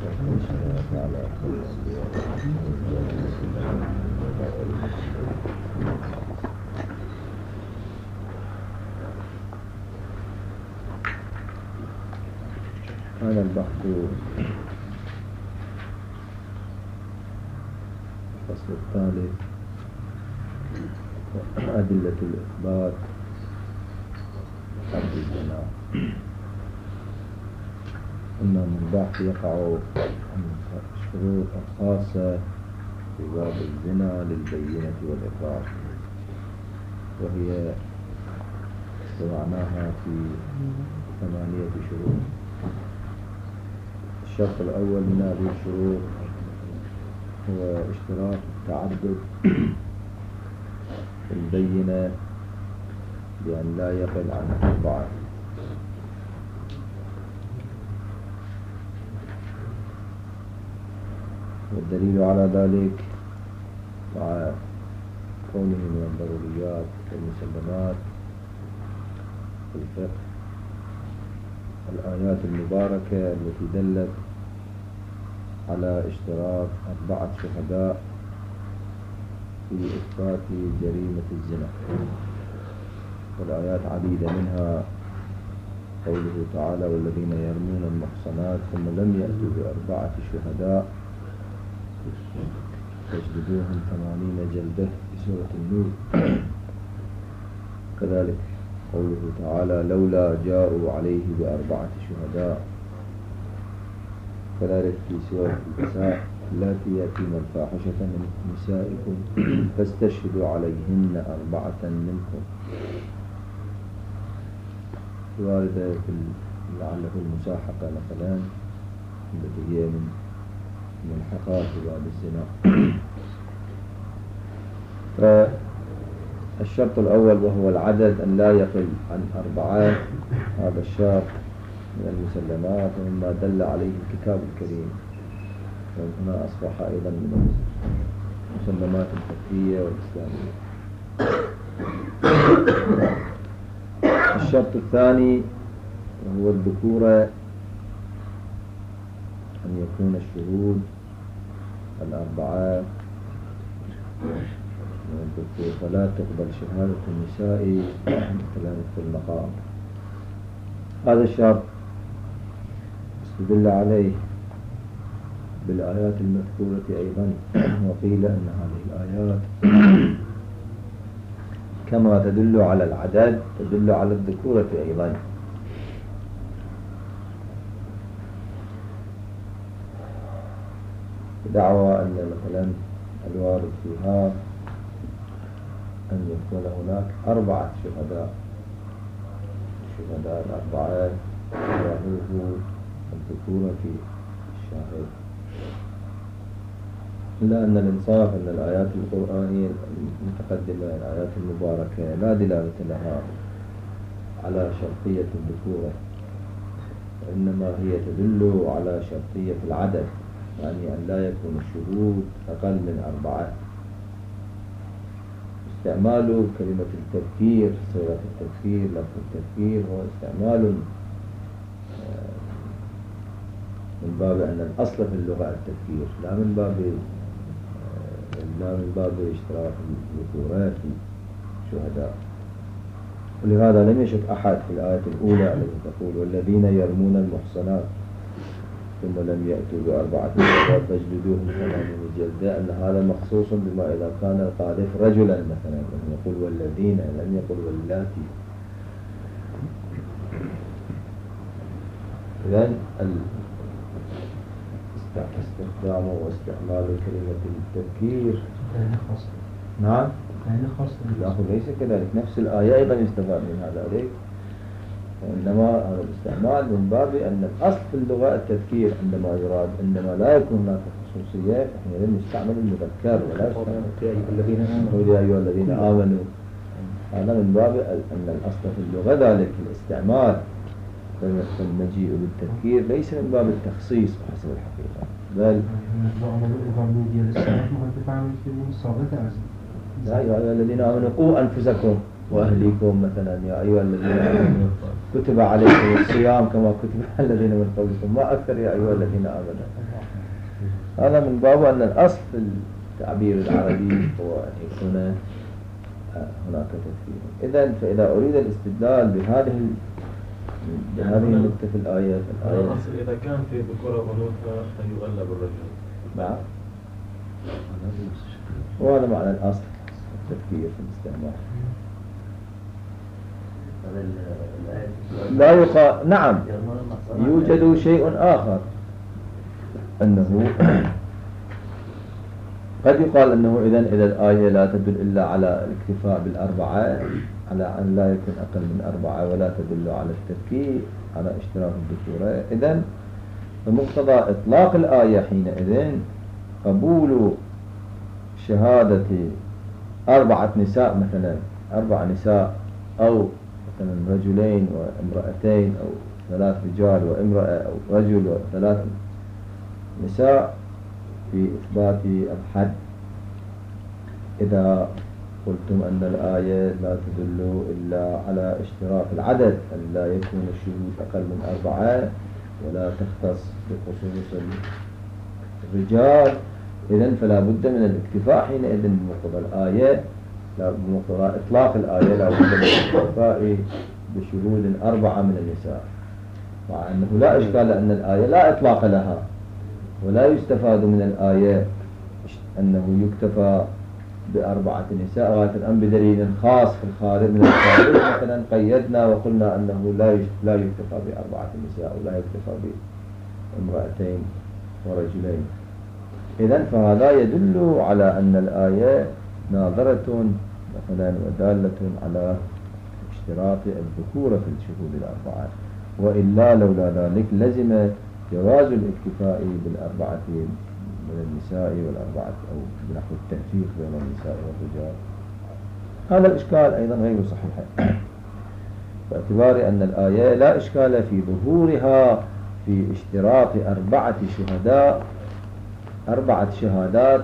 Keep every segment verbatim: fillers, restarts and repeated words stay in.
هذا البحث الفصل الثالث أدلة الإثبات حد الزنا. إن من البحث يقع الشروط الخاصة في باب الزنا للبينة والإقرار، وهي ومعناها في ثمانية شروط. الشرط الأول من هذه الشروط هو اشتراط التعدد البينة بأن لا يقل عن أربعة. والدليل على ذلك مع كونه من الضروريات والمسلمات في الفقه الآيات المباركة التي دلت على اشتراط أربعة شهداء في إثبات جريمة الزنا. والآيات عديدة، منها قوله تعالى: والذين يرمون المحصنات ثم لم يأتوا بأربعة شهداء فاجلدوهم ثمانين جلدة في سورة النور. كذلك قوله تعالى: لولا جاءوا عليه بأربعة شهداء. كذلك في سورة النساء: اللاتي يأتين الفاحشة من نسائكم فاستشهدوا عليهن أربعة منكم. واردة في لعله المساحقة مثلا التي هي من ملحقات باب الزنا. فالشرط الأول وهو العدد أن لا يقل عن أربعة، هذا الشرط من المسلمات ومما دل عليه الكتاب الكريم، وهنا أصبح أيضا من المسلمات الفقهية والإسلامية. الشرط الثاني وهو الذكورة، أن يكون الشهود الأربعة من الذكور، فلا تقبل شهادة النساء مثلا في المقام. هذا الشرط استدل عليه بالآيات المذكورة أيضا، وقيل أن هذه الآيات كما تدل على العدد تدل على الذكورة أيضا. دعوى أن مثلا الوارد فيها أن يكون هناك أربعة شهداء، الشهداء الأربعة يراهوه الذكورة في الشاهد. إلا أن الإنصاف أن الآيات القرآنية المتقدمة الآيات المباركة لا دلالة لها على شرطية الذكورة، وإنما هي تدل على شرطية العدد، يعني أن لا يكون الشهود أقل من أربعة. استعمال كلمة التذكير، صيغة التذكير، لفظ التذكير هو استعمال من باب أن الأصل في اللغة التذكير، لا من باب لا من باب اشتراك الذكورات في الشهداء. ولهذا لم يشك أحد في الآية الأولى التي تقول: والذين يرمون المحصنات ثم لم يأتوا بأربعة شهداء فاجلدوهم ثمانين جلدة، أن هذا مخصوص بما إذا كان القاذف رجلا مثلا، لم يقول والذين، لم يقل واللاتي. إذن استخدام واستعمال كلمة التذكير نعم لا ليس كذلك، نفس الآية أيضا يستفاد من هذا عليك، وإنما هذا الاستعمال من باب أن الأصل في اللغة التذكير عندما يراد، عندما لا يكون هناك خصوصية حينئذ يستعمل المذكر ولا يستعمل يا أيها الذين آمنوا. هذا من باب أن الأصل في اللغة ذلك الاستعمال، فالمجيء بالتذكير ليس من باب التخصيص بحسب الحقيقة، بل يا أيها الذين آمنوا قوا أنفسكم وأهليكم مثلا يا أيها الذين آمنوا كتب عليكم الصيام كما كتب على الذين من قبلكم ما أكثر يا أيها الذين آمنوا. هذا من باب أن الأصل في التعبير العربي هو أن يكون هناك تكفير. إذن فإذا أريد الاستدلال بهذه بهذه النقطة في الآية في الآية الأصل إذا كان في ذكورة وأنوثة فيغلب الرجل. نعم. وهذا معنى الأصل التفكير في الاستعمال. لا يقال نعم يوجد شيء آخر أنه قد يقال أنه إذن إذا الآية لا تدل إلا على الاكتفاء بالأربعة على أن لا يكون أقل من أربعة ولا تدل على التفكير على اشتراك الذكورة. إذن فمقتضى إطلاق الآية حينئذ قبول شهادة أربعة نساء مثلا أربع نساء أو مثلا رجلين وامرأتين أو ثلاث رجال وامرأة أو رجل وثلاث نساء في إثبات الحد. إذا قلتم أن الآية لا تدل إلا على اشتراك العدد أن لا يكون الشهود أقل من أربعة ولا تختص بخصوص الرجال إذن فلا بد من الاكتفاء حينئذ بمقتضى الآية لا بمقتضى إطلاق الآية لا بد من الاكتفاء بشهود أربعة من النساء، مع أنه لا إشكال أن الآية لا إطلاق لها ولا يستفاد من الآية أنه يكتفى بأربعة نساء غاية الآن بدليل خاص في الخارج من الخارج مثلا قيدنا وقلنا أنه لا لا يكتفى بأربعة نساء ولا يكتفى بامرأتين ورجلين. إذن فهذا يدل على أن الآية ناظرة مثلا ودالة على اشتراط الذكورة في الشهود الأربعة، وإلا لولا ذلك لزم جواز الاكتفاء بالأربعة من النساء والأربعة أو بنحو التنفيق بين النساء والرجال. هذا الإشكال أيضا غير صحيح باعتبار أن الآية لا إشكال في ظهورها في اشتراط أربعة شهداء أربعة شهادات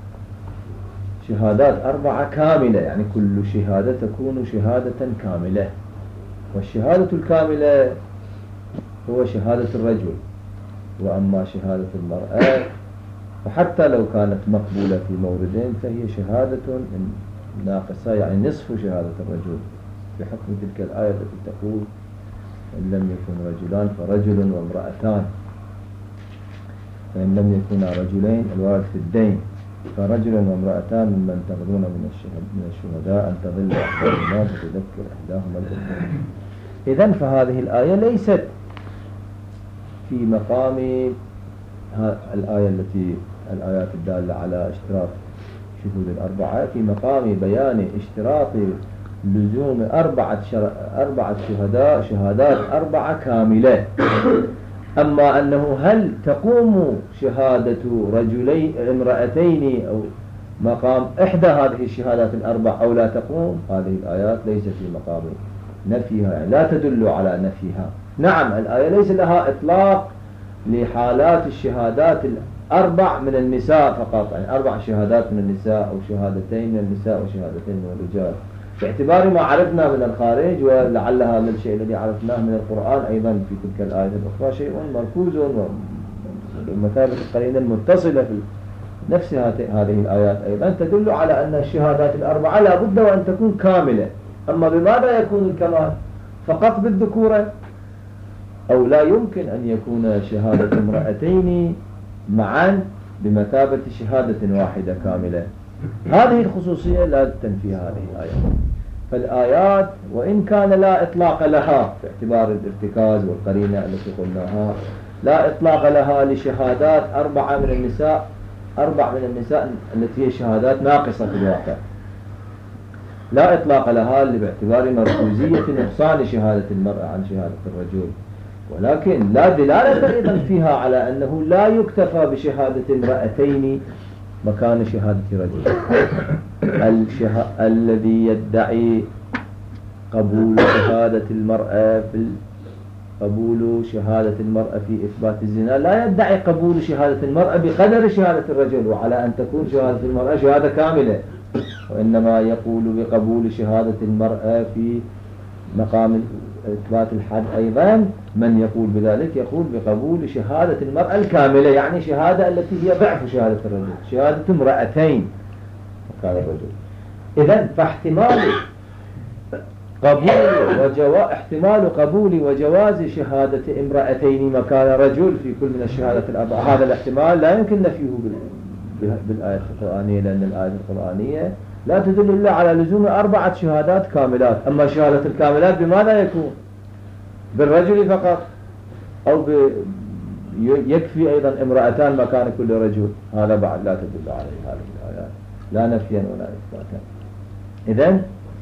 شهادات أربعة كاملة، يعني كل شهادة تكون شهادة كاملة، والشهادة الكاملة هو شهادة الرجل، وأما شهادة المرأة فحتى لو كانت مقبولة في موردين فهي شهادة ناقصة، يعني نصف شهادة الرجل بحكم تلك الآية التي تقول إن لم يكن رجلان فرجل وامرأتان، فإن لم يكونا رجلين الوارد في الدين فرجل وامرأتان ممن تغضون من من الشهداء أن تضل إحداهما فتذكر إحداهما الأخرى. إذن فهذه الآية ليست في مقام الآية التي الآيات الدالة على اشتراط شهود الأربعة في مقام بيان اشتراط لزوم أربعة شر... أربعة شهداء شهادات أربعة كاملة. أما أنه هل تقوم شهادة رجلين امرأتين أو مقام إحدى هذه الشهادات الأربع أو لا تقوم، هذه الآيات ليست في مقام نفيها، يعني لا تدل على نفيها. نعم الآية ليس لها إطلاق لحالات الشهادات الأربع من النساء فقط، يعني أربع شهادات من النساء أو شهادتين من النساء وشهادتين من الرجال، باعتبار ما عرفنا من الخارج ولعل هذا الشيء الذي عرفناه من القرآن أيضا في تلك الآية الأخرى شيء مركوز ومثابة القرينة المتصلة في نفس هذه الآيات أيضا تدل على أن الشهادات الأربعة لا بد وأن تكون كاملة. أما بماذا يكون الكمال؟ فقط بالذكورة؟ أو لا يمكن أن يكون شهادة امرأتين معا بمثابة شهادة واحدة كاملة. هذه الخصوصية لا تنفي هذه الآيات. فالآيات وإن كان لا إطلاق لها باعتبار الارتكاز والقرينة التي قلناها، لا إطلاق لها لشهادات أربعة من النساء أربع من النساء التي هي شهادات ناقصة في الواقع، لا إطلاق لها باعتبار مركوزية نقصان شهادة المرأة عن شهادة الرجل، ولكن لا دلالة أيضا فيها على أنه لا يكتفى بشهادة امرأتين مكان شهادة رجل. الشه... الذي يدعي قبول شهادة المرأة في قبول شهادة المرأة في إثبات الزنا لا يدعي قبول شهادة المرأة بقدر شهادة الرجل، وعلى أن تكون شهادة المرأة شهادة كاملة، وإنما يقول بقبول شهادة المرأة في مقام إثبات الحد أيضا. من يقول بذلك يقول بقبول شهادة المرأة الكاملة، يعني شهادة التي هي ضعف شهادة الرجل، شهادة امرأتين مكان الرجل. إذن فاحتمال قبول وجواز احتمال قبول وجواز شهادة امرأتين مكان رجل في كل من الشهادات الأربعة، هذا الاحتمال لا يمكن نفيه بالآية القرآنية، لأن الآية القرآنية لا تدل إلا على لزوم أربعة شهادات كاملات. أما شهادة الكاملات بماذا يكون؟ بالرجل فقط، أو ب... يكفي أيضا امرأتان مكان كل رجل، هذا بعد لا تدل عليه هذه الآيات لا نفيا ولا إثباتا. إذن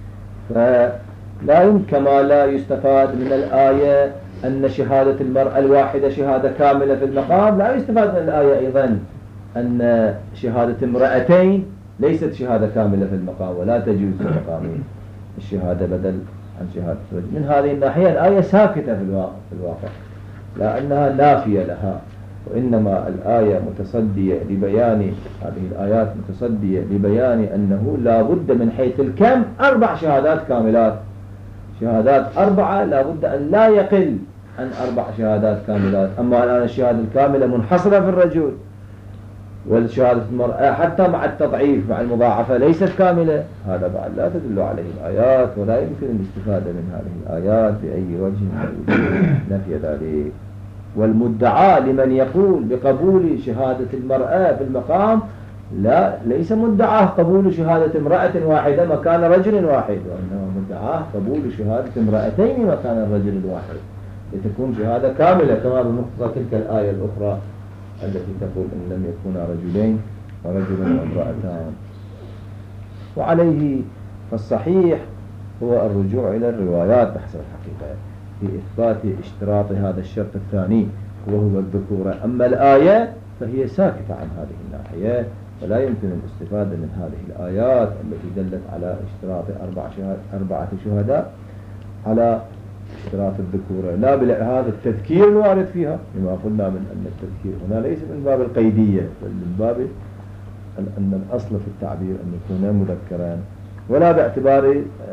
فلا يمكن كما لا يستفاد من الآية أن شهادة المرأة الواحدة شهادة كاملة في المقام، لا يستفاد من الآية أيضا أن شهادة امرأتين ليست شهادة كاملة في المقام ولا تجوز في مقام الشهادة بدل عن شهادة الرجل. من هذه الناحية الآية ساكتة في الواقع, في الواقع لا أنها نافية لها، وإنما الآية متصدية لبيان، هذه الآيات متصدية لبيان أنه لا بد من حيث الكم أربع شهادات كاملات، شهادات أربعة لا بد أن لا يقل عن أربع شهادات كاملات. أما الآن الشهادة الكاملة منحصرة في الرجل، والشهادة المرأة حتى مع التضعيف مع المضاعفة ليست كاملة، هذا بعد لا تدل عليه الآيات، ولا يمكن الاستفادة من هذه الآيات بأي وجه نفي ذلك. والمدعى لمن يقول بقبول شهادة المرأة في المقام لا ليس مدعاه قبول شهادة امرأة واحدة مكان رجل واحد، وإنما مدعاه قبول شهادة امرأتين مكان الرجل الواحد لتكون شهادة كاملة، كما بمقتضى تلك الآية الأخرى التي تقول إن لم يكونا رجلين ورجل وامرأتان. وعليه فالصحيح هو الرجوع إلى الروايات بحسب الحقيقة في إثبات اشتراط هذا الشرط الثاني وهو الذكورة. أما الآية فهي ساكتة عن هذه الناحية، ولا يمكن الاستفادة من هذه الآيات التي دلت على اشتراط أربع شهاد أربعة شهداء على اشتراط الذكورة، لا بهذا التذكير الوارد فيها، لما قلنا من أن التذكير هنا ليس من باب القيدية بل من باب أن الأصل في التعبير أن يكون مذكرا، ولا باعتبار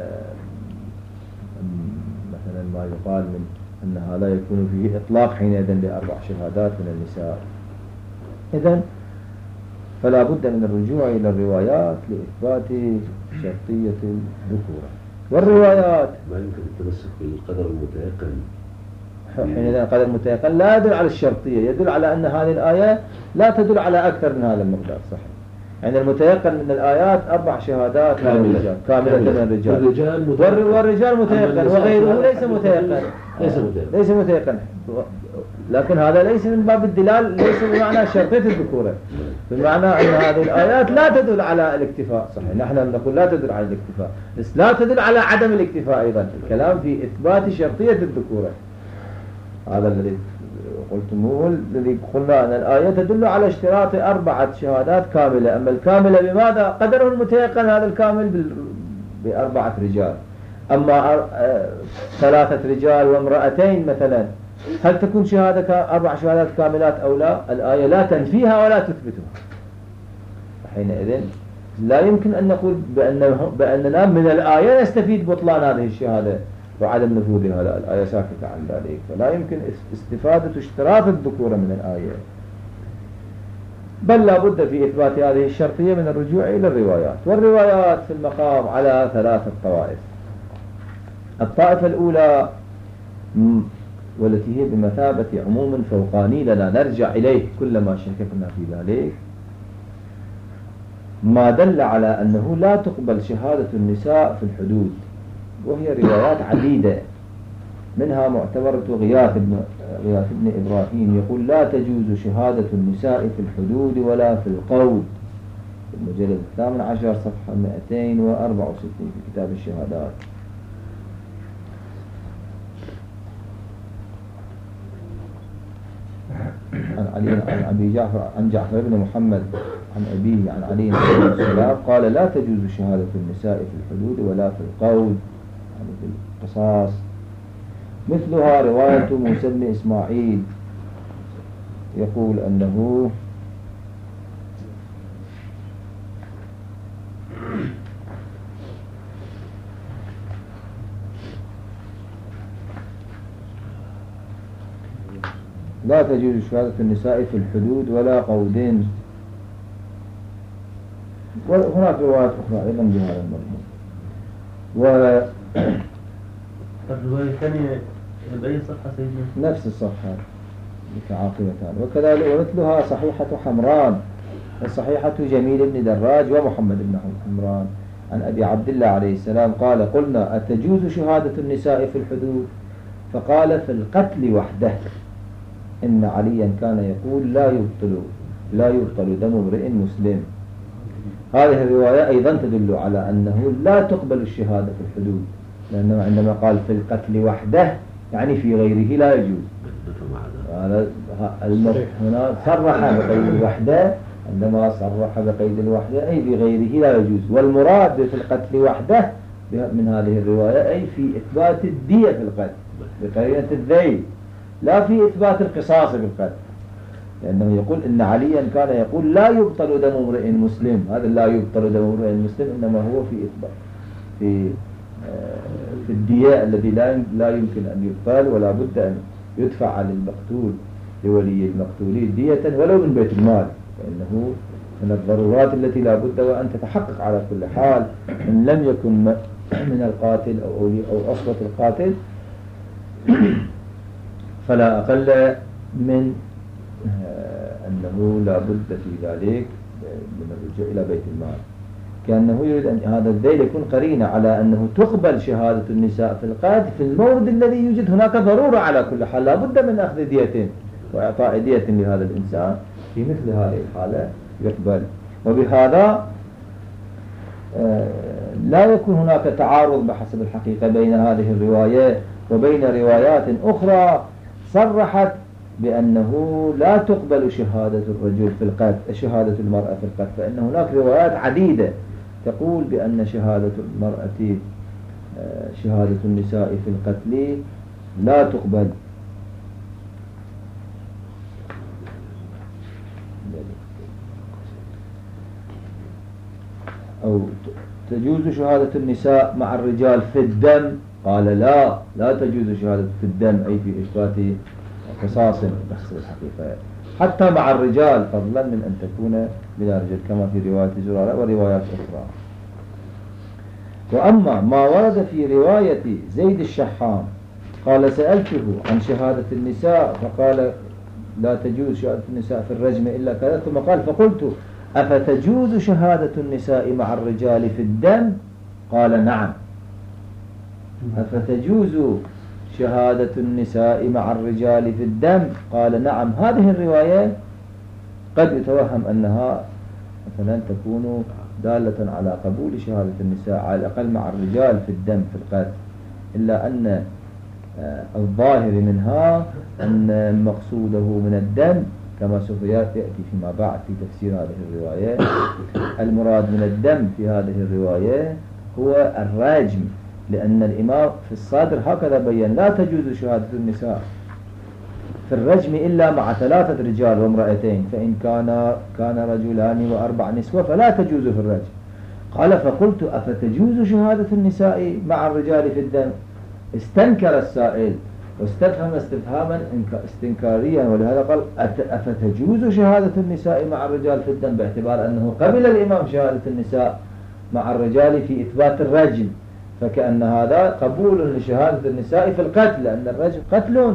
مثلا ما يقال من أن هذا يكون فيه إطلاق حينئذ لأربع شهادات من النساء. إذن فلا بد من الرجوع إلى الروايات لإثبات شرطية الذكورة. والروايات ما يمكن التمسك بالقدر المتيقن، حينئذ القدر المتيقن لا يدل على الشرطية، يدل على أن هذه الآية لا تدل على أكثر من هذا المقدار. صحيح، يعني المتيقن من الآيات أربع شهادات كاملة كاملة من الرجال، والرجال, والرجال متيقن، وغيره ليس متيقن ليس متيقن ليس متيقن لكن هذا ليس من باب الدلال، ليس بمعنى شرطية الذكورة، بمعنى أن هذه الآيات لا تدل على الاكتفاء. صحيح، نحن نقول لا تدل على الاكتفاء، بس لا تدل على عدم الاكتفاء أيضا. الكلام في إثبات شرطية الذكورة، هذا الذي قلتموه، الذي قلنا أن الآية تدل على اشتراط أربعة شهادات كاملة. أما الكاملة بماذا؟ قدره المتيقن هذا الكامل بأربعة رجال. أما ثلاثة رجال وامرأتين مثلا، هل تكون شهادة أربع شهادات كاملات أو لا؟ الآية لا تنفيها ولا تثبتها. حينئذ لا يمكن أن نقول بأنه بأننا من الآية نستفيد بطلان هذه الشهادة وعدم نفوذها، لا، الآية ساكتة عن ذلك، فلا يمكن استفادة اشتراط الذكورة من الآية، بل لا بد في إثبات هذه الشرطية من الرجوع إلى الروايات. والروايات في المقام على ثلاثة طوائف. الطائفة الأولى والتي هي بمثابة عموم فوقاني لنا نرجع إليه كلما شككنا في ذلك، ما دل على أنه لا تقبل شهادة النساء في الحدود، وهي روايات عديدة، منها معتبرة غياث ابن, غياث ابن إبراهيم يقول لا تجوز شهادة النساء في الحدود ولا في القول، في المجلد الثامن عشر صفحة مئتين وأربعة وستين في كتاب الشهادات. عن علي عن أبي جعفر عن جعفر بن محمد عن أبيه عن علي عليه السلام قال لا تجوز شهادة النساء في الحدود ولا في القول، يعني في القصاص. مثلها رواية موسى بن إسماعيل يقول أنه لا تجوز شهادة النساء في الحدود ولا قود. وهناك روايات أخرى أيضا بهذا المضمون. و الرواية الثانية بأي صفحة سيدنا؟ نفس الصفحة متعاقبتان. وكذلك ومثلها صحيحة حمران وصحيحة جميل بن دراج ومحمد بن حمران عن أبي عبد الله عليه السلام قال قلنا أتجوز شهادة النساء في الحدود؟ فقال في القتل وحده إن عليا كان يقول لا يبطل لا يبطل دم امرئ مسلم. هذه الرواية أيضا تدل على أنه لا تقبل الشهادة في الحدود، لأنه عندما قال في القتل وحده يعني في غيره لا يجوز. هذا هنا صرح بقيد الوحدة، عندما صرح بقيد الوحدة أي في غيره لا يجوز. والمراد في القتل وحده من هذه الرواية أي في إثبات الدية في القتل بقرينة الذيل، لا في إثبات القصاص بالقتل، لأنه يقول إن عليا كان يقول لا يبطل دم امرئ مسلم. هذا لا يبطل دم امرئ مسلم إنما هو في إثبات في في الدية الذي لا لا يمكن أن يبطل ولا بد أن يدفع على المقتول لولي المقتول دية ولو من بيت المال، فإنه من الضرورات التي لا بد وأن تتحقق على كل حال. إن لم يكن من القاتل أو أو أصلة القاتل فلا أقل من أنه لا بد في ذلك من الرجوع إلى بيت المال، كأنه يريد أن هذا الذيل يكون قرينة على أنه تقبل شهادة النساء في القتل في المورد الذي يوجد هناك ضرورة على كل حال، لا بد من أخذ دية وإعطاء دية لهذا الإنسان. في مثل هذه الحالة يقبل. وبهذا لا يكون هناك تعارض بحسب الحقيقة بين هذه الرواية وبين روايات أخرى صرحت بأنه لا تقبل شهادة الرجل في القتل شهادة المرأة في القتل، فإن هناك روايات عديدة تقول بأن شهادة المرأة شهادة النساء في القتل لا تقبل. أو تجوز شهادة النساء مع الرجال في الدم، قال لا لا تجوز شهادة في الدم أي في إثبات قصاص بحسب الحقيقة حتى مع الرجال، فضلا من أن تكون بلا رجل كما في رواية زرارة وروايات أخرى. وأما ما ورد في رواية زيد الشحام قال سألته عن شهادة النساء فقال لا تجوز شهادة النساء في الرجم إلا كذا، ثم قال فقلت أفتجوز شهادة النساء مع الرجال في الدم؟ قال نعم. أفتجوز شهادة النساء مع الرجال في الدم؟ قال نعم. هذه الرواية قد يتوهم أنها مثلا تكون دالة على قبول شهادة النساء على الأقل مع الرجال في الدم في القتل، إلا أن الظاهر منها أن مقصوده من الدم كما سوف يأتي فيما بعد في تفسير هذه الرواية. المراد من الدم في هذه الرواية هو الرجم، لأن الإمام في الصادر هكذا بيّن لا تجوز شهادة النساء في الرجم إلا مع ثلاثة رجال وامرأتين، فإن كان كان رجلان وأربع نسوة فلا تجوز في الرجم. قال فقلت أفتجوز شهادة النساء مع الرجال في الدم؟ استنكر السائل واستفهم استفهاما استنكاريا، ولهذا قال أفتجوز شهادة النساء مع الرجال في الدم، باعتبار أنه قبل الإمام شهادة النساء مع الرجال في إثبات الرجم، فكأن هذا قبول لشهادة النساء في القتل لأن الرجم قتل.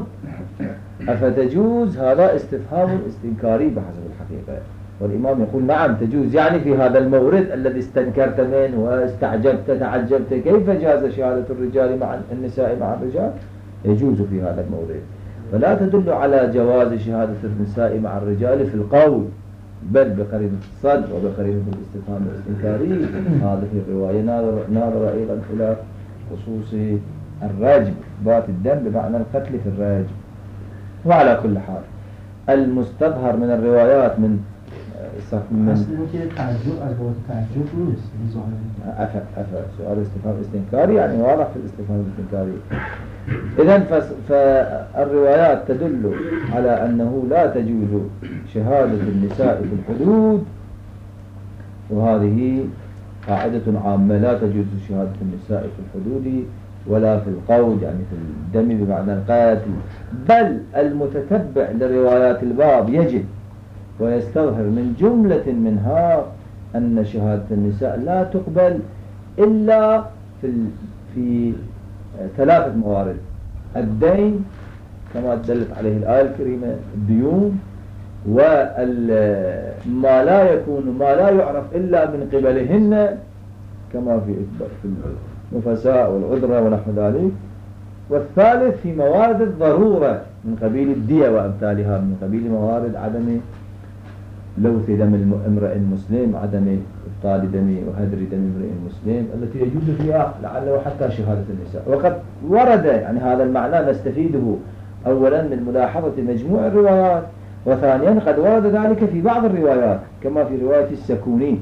أفتجوز هذا استفهام استنكاري بحسب الحقيقة، والإمام يقول نعم تجوز، يعني في هذا المورد الذي استنكرت منه واستعجبت تعجبت كيف جاز شهادة الرجال مع النساء مع الرجال، يجوز في هذا المورد. فلا تدل على جواز شهادة النساء مع الرجال في القول، بل بقرينة الصدر وبقرينة الاستفهام الاستنكاري. هذه الرواية ناظرة أيضا إلى خصوص الرجم، إثبات الدم بمعنى القتل في الرجم. وعلى كل حال المستظهر من الروايات من من تعجب أسباب التعجب أفا أفا سؤال استفهام استنكاري يعني واضح في الاستفهام الاستنكاري. إذن فالروايات تدل على أنه لا تجوز شهادة النساء في الحدود، وهذه قاعدة عامة لا تجوز شهادة النساء في الحدود ولا في القول يعني في الدم بمعنى القتل، بل المتتبع لروايات الباب يجد ويستظهر من جملة منها أن شهادة النساء لا تقبل إلا في, في ثلاثة موارد: الدين كما دلت عليه الآية الكريمة، الديون، وما لا يكون ما لا يعرف إلا من قبلهن كما في النفساء والعذرة ونحو ذلك، والثالث في موارد الضرورة من قبيل الدية وأمثالها، من قبيل موارد عدم لوث دم امرئ مسلم، عدم إبطال دم وهدر دم امرئ مسلم التي يجوز فيها لعله حتى شهادة النساء. وقد ورد يعني هذا المعنى نستفيده أولا من ملاحظة مجموع الروايات، وثانيا قد ورد ذلك في بعض الروايات كما في رواية السكوني.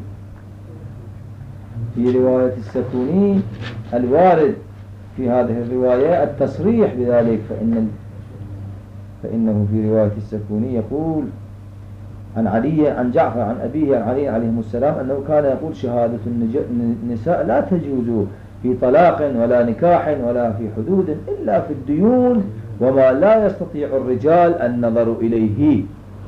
في رواية السكوني الوارد في هذه الرواية التصريح بذلك، فإن فإنه في رواية السكوني يقول عن علي عن جعفر عن أبيه عن علي عليه السلام أنه كان يقول شهادة النساء لا تجوز في طلاق ولا نكاح ولا في حدود إلا في الديون وما لا يستطيع الرجال النظر إليه.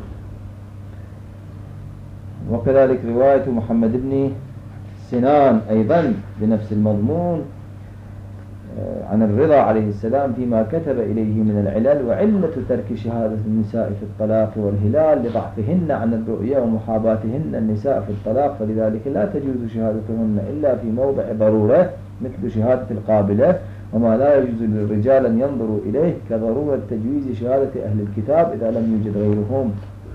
وكذلك رواية محمد بن سنان أيضا بنفس المضمون عن الرضا عليه السلام فيما كتب إليه من العلل: وعلة ترك شهادة النساء في الطلاق والهلال لضعفهن عن الرؤية ومحاباتهن النساء في الطلاق، فلذلك لا تجوز شهادتهن إلا في موضع ضرورة مثل شهادة القابلة، وما لا يجوز للرجال أن ينظروا إليه كضرورة تجويز شهادة أهل الكتاب إذا لم يوجد غيرهم.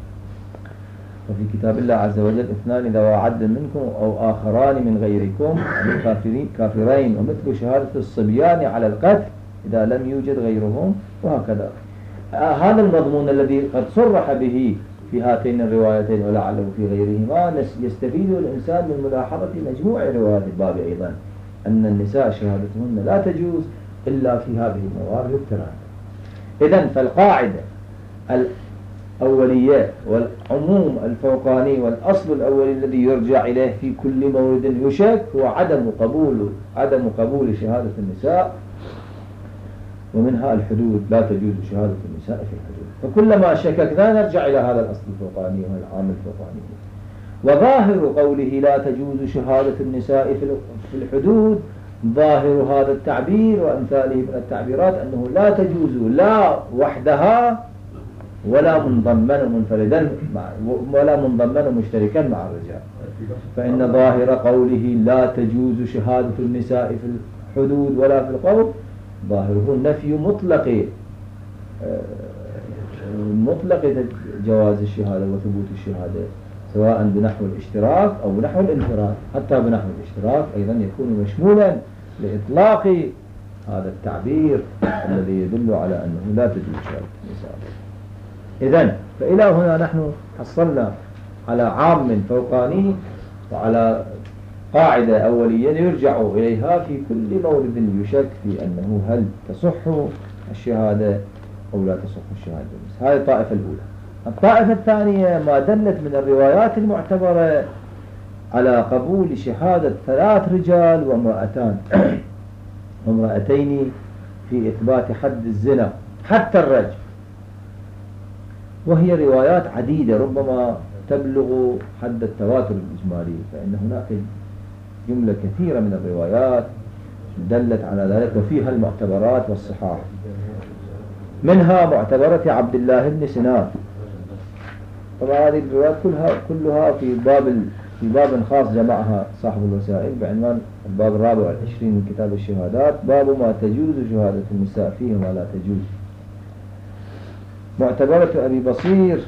وفي كتاب الله عز وجل: اثنان إذا وعد منكم أو آخران من غيركم كافرين كافرين ومثل شهادة الصبيان على القتل إذا لم يوجد غيرهم، وهكذا. آه هذا المضمون الذي قد صرح به في هاتين الروايتين ولعله في غيرهما يستفيد الإنسان من ملاحظة مجموع روايات الباب أيضا أن النساء شهادتهن لا تجوز إلا في هذه الموارد الثلاثة. إذن فالقاعدة الأولية والعموم الفوقاني والأصل الأولي الذي يرجع إليه في كل مورد يشك هو عدم قبول عدم قبول شهادة النساء، ومنها الحدود، لا تجوز شهادة النساء في الحدود. فكلما شككنا نرجع إلى هذا الأصل الفوقاني والعام الفوقاني. وظاهر قوله لا تجوز شهادة النساء في الحدود ظاهر هذا التعبير وأمثاله من التعبيرات أنه لا تجوز لا وحدها ولا منضمن منفردا ولا منضمن مشتركا مع الرجال. فإن ظاهر قوله لا تجوز شهادة النساء في الحدود ولا في القول ظاهره نفي مطلق مطلق جواز الشهادة وثبوت الشهادة، سواء بنحو الاشتراك أو بنحو الانفراد. حتى بنحو الاشتراك أيضا يكون مشمولا لإطلاق هذا التعبير الذي يدل على أنه لا تجوز شهادة النساء. إذن فإلى هنا نحن حصلنا على عام فوقاني وعلى قاعدة أولية يرجع إليها في كل مورد يشك في أنه هل تصح الشهادة أو لا تصح الشهادة. هذه الطائفة الأولى. الطائفة الثانية ما دلت من الروايات المعتبرة على قبول شهادة ثلاث رجال وامرأتان وامرأتين في إثبات حد الزنا حتى الرجم، وهي روايات عديدة ربما تبلغ حد التواتر الإجمالي، فإن هناك جملة كثيرة من الروايات دلت على ذلك وفيها المعتبرات والصحاح. منها معتبرة عبد الله بن سنان. طبعا هذه الروايات كلها كلها في باب في باب خاص جمعها صاحب الوسائل بعنوان الباب الرابع والعشرين من كتاب الشهادات، باب ما تجوز شهادة النساء فيه وما لا تجوز. معتبرة أبي بصير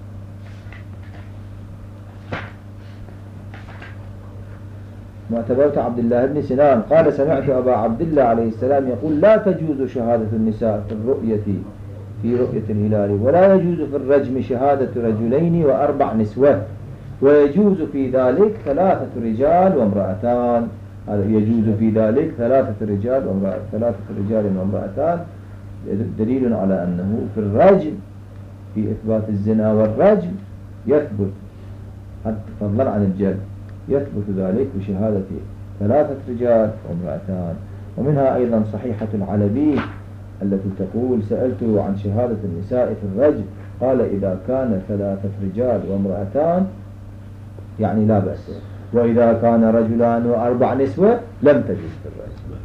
معتبرة عبد الله بن سنان قال: سمعت أبا عبد الله عليه السلام يقول: لا تجوز شهادة النساء في الرؤية في رؤية الهلال، ولا يجوز في الرجم شهادة رجلين وأربع نسوة، ويجوز في ذلك ثلاثة رجال وامرأتان. هذا يجوز في ذلك ثلاثة رجال وامرأتان ثلاثة رجال وامرأتان دليل على أنه في الرجم في إثبات الزنا والرجم يثبت فضلا عن الجلد، يثبت ذلك بشهادة ثلاثة رجال وامرأتان. ومنها أيضا صحيحة العلبي التي تقول: سألته عن شهادة النساء في الرجم، قال: إذا كان ثلاثة رجال وامرأتان يعني لا بأس، وإذا كان رجلان وأربع نسوة لم تجوز في الرجم.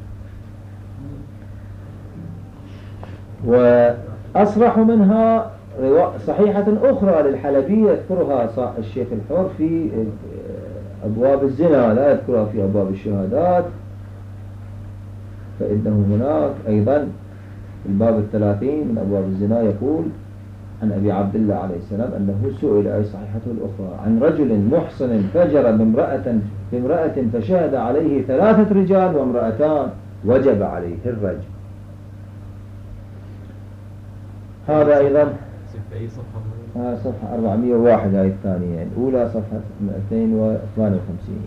وأصرح منها صحيحة أخرى للحلبي يذكرها الشيخ الحر في أبواب الزنا، لا يذكرها في أبواب الشهادات، فإنه هناك أيضا في الباب الثلاثين من أبواب الزنا يقول عن أبي عبد الله عليه السلام أنه سئل، أي صحيحته الأخرى، عن رجل محصن فجر بامرأة بامرأة فشهد عليه ثلاثة رجال وامرأتان وجب عليه الرجم. هذا أيضا آه صفحة أربعمائة وواحد آية الثانية، الأولى صفحة مئتين وثمانية وخمسين.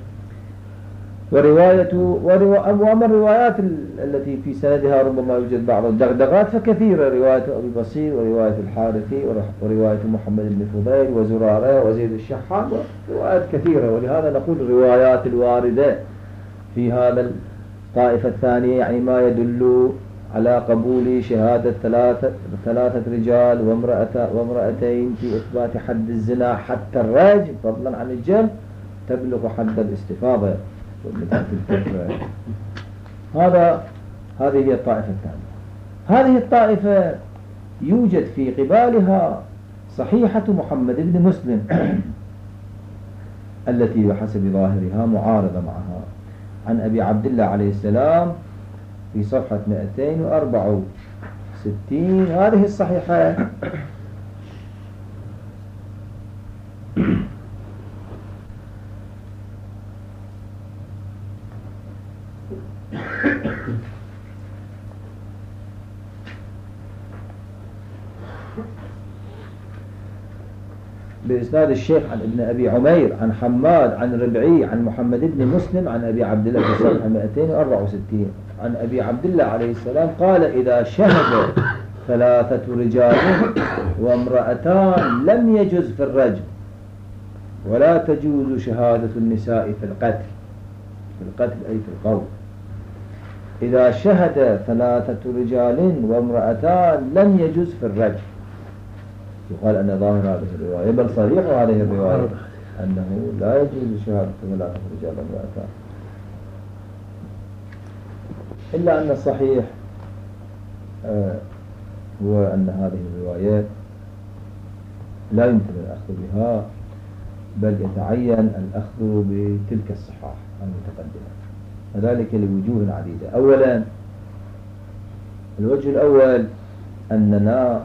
ورواية وأما الروايات التي في سندها ربما يوجد بعض الدغدغات فكثيرة، رواية أبي بصير ورواية الحارثي ورواية محمد بن فضيل وزرارة وزيد الشحاب، روايات كثيرة. ولهذا نقول الروايات الواردة في هذا الطائفة الثانية يعني ما يدل على قبول شهادة ثلاثة ثلاثة رجال وامرأة وامرأتين في إثبات حد الزنا حتى الرجم فضلا عن الجلد تبلغ حد الاستفاضة. هذا هذه هي الطائفة الثانية. هذه الطائفة يوجد في قبالها صحيحة محمد بن مسلم التي بحسب ظاهرها معارضة معها، عن أبي عبد الله عليه السلام في صفحة مئتين وأربعة وستين. هذه الصحيحة بإسناد الشيخ عن ابن أبي عمير عن حماد عن ربعي عن محمد بن مسلم عن أبي عبد الله في صفحة مئتين وأربعة وستين عن أبي عبد الله عليه السلام قال: إذا شهد ثلاثة رجال وامرأتان لم يجز في الرجم، ولا تجوز شهادة النساء في القتل، في القتل أي في القول. إذا شهد ثلاثة رجال وامرأتان لم يجز في الرجم. يقال أن ظاهر هذه الرواية بل صريح هذه الرواية أنه لا يجوز شهادة ثلاثة رجال وامرأتان، إلا أن الصحيح آه هو أن هذه الروايات لا يمكن الأخذ بها، بل يتعين الأخذ بتلك الصحاح المتقدمة، وذلك لوجوه عديدة. أولا، الوجه الأول أننا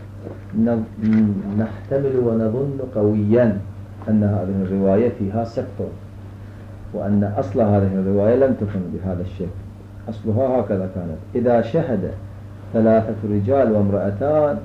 نحتمل ونظن قويا أن هذه الرواية فيها سقط، وأن أصل هذه الرواية لم تكن بهذا الشكل، أصلها هكذا كانت: إذا شهد ثلاثة رجال وامرأتان،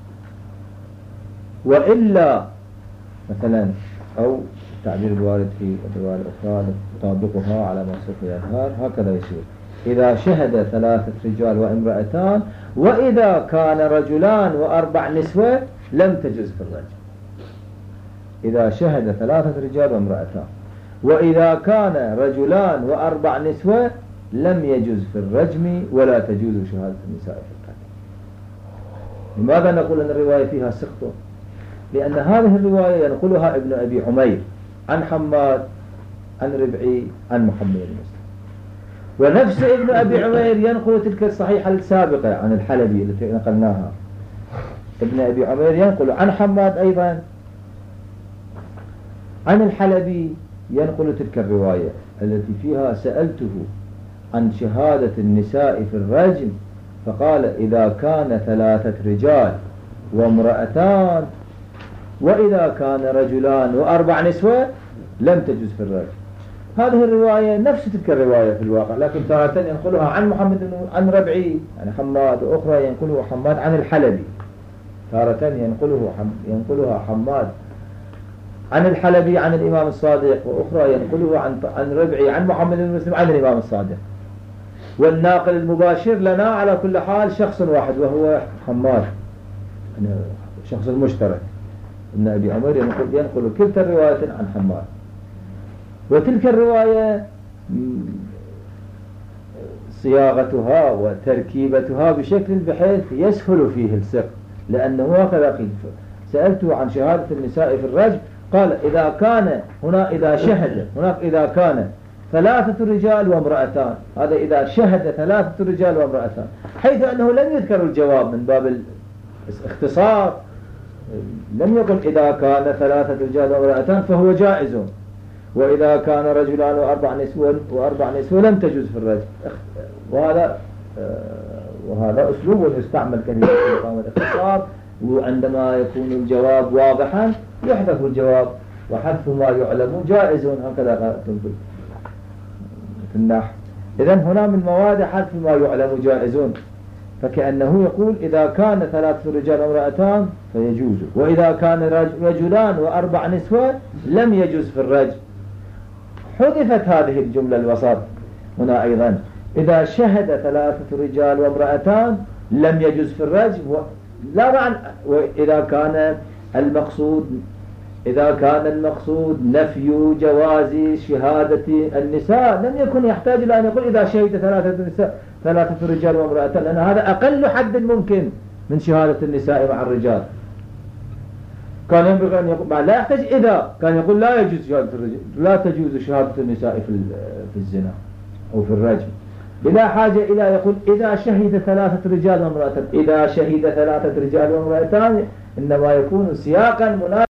وإلا مثلا، أو التعبير الوارد في الرواية الأخرى تطابقها على ما سوف يظهر هكذا يصير: إذا شهد ثلاثة رجال وامرأتان، وإذا كان رجلان وأربع نسوة لم تجز في الرجم. إذا شهد ثلاثة رجال وامرأتان، وإذا كان رجلان وأربع نسوة لم يجز في الرجم، ولا تجوز شهادة النساء في القتل. لماذا نقول أن الرواية فيها سقط؟ لأن هذه الرواية ينقلها ابن أبي عمير عن حماد عن ربعي عن محمد بن مسلم، ونفس ابن أبي عمير ينقل تلك الصحيحة السابقة عن الحلبي التي نقلناها. ابن أبي عمير ينقل عن حماد أيضا عن الحلبي ينقل تلك الرواية التي فيها: سألته عن شهادة النساء في الرجم فقال: إذا كان ثلاثة رجال وامرأتان، وإذا كان رجلان وأربع نسوة لم تجوز في الرجم. هذه الرواية نفس تلك الرواية في الواقع، لكن تارة ينقلها عن محمد عن ربعي يعني حماد، وأخرى ينقلها حماد عن الحلبي، تارة ينقله ينقلها حماد عن الحلبي عن الإمام الصادق، وأخرى ينقله عن عن ربعي عن محمد بن مسلم عن الإمام الصادق. والناقل المباشر لنا على كل حال شخص واحد وهو حماد، شخص المشترك. ابن أبي عمير ينقل, ينقل كلتا الرواية عن حماد. وتلك الرواية صياغتها وتركيبتها بشكل بحيث يسهل فيه السقط، لأنه هكذا قيل. سألته عن شهادة النساء في الرجم قال إذا كان هنا إذا شهد هناك إذا كان ثلاثة رجال وامرأتان، هذا إذا شهد ثلاثة رجال وامرأتان، حيث أنه لم يذكر الجواب من باب الاختصار، لم يقل إذا كان ثلاثة رجال وامرأتان فهو جائز، وإذا كان رجلان وأربع نسوة وأربع نسوة لم تجوز في الرجم. وهذا وهذا أسلوب يستعمل كثيرا في مقام الاختصار، وعندما يكون الجواب واضحا يحذف الجواب، وحذف ما يعلم جائز، هكذا قالت في النحو. إذن هنا من مواد حذف ما يعلم جائزون، فكأنه يقول إذا كان ثلاثة رجال وامرأتان فيجوز، وإذا كان رجلان وأربع نسوة لم يجوز في الرجم. حذفت هذه الجملة الوسط هنا أيضا، إذا شهد ثلاثة رجال وامرأتان لم يجوز في الرجم، لا معنى. وإذا كان المقصود إذا كان المقصود نفي جواز شهادة النساء لم يكن يحتاج إلى أن يقول إذا شهد ثلاثة نساء ثلاثة رجال وامرأتان، لأن هذا أقل حد ممكن من شهادة النساء مع الرجال. كان ينبغي أن يقول لا يحتاج إذا، كان يقول لا يجوز شهادة الرجال، لا تجوز شهادة النساء في في الزنا أو في الرجم، بلا حاجة إلى يقول إذا شهد ثلاثة رجال وامرأتان. إذا شهد ثلاثة رجال وامرأتان إنما يكون سياقا مناسبا